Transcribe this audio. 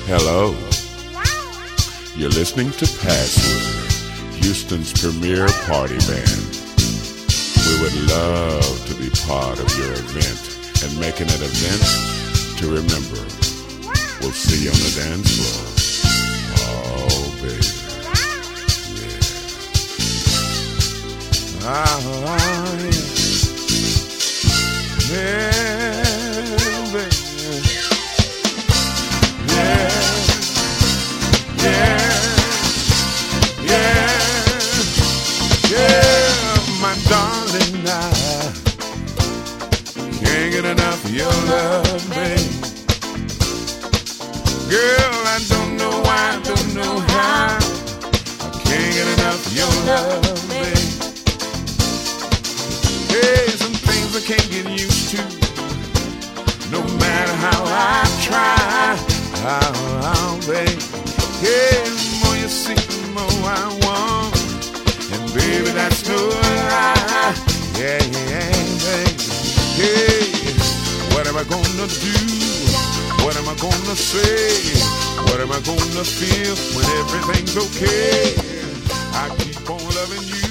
Hello. You're listening to Password, Houston's premier party band. We would love to be part of your event and make it an event to remember. We'll see you on the dance floor. Oh, baby. Yeah. Oh, yeah. Yeah, baby. Yeah. Yeah. Yeah. Yeah, my darling, I can't get enough of your love, babe. Girl, I don't know why, don't know how. I can't get enough of your love, babe. Hey, some things I can't get used to, no matter how I try. Oh, babe. Hey, the more you see, the more I want. And baby, that's no lie. Yeah, baby. Hey, what am I gonna do? What am I gonna say? What am I gonna feel when everything's okay? I keep on loving you.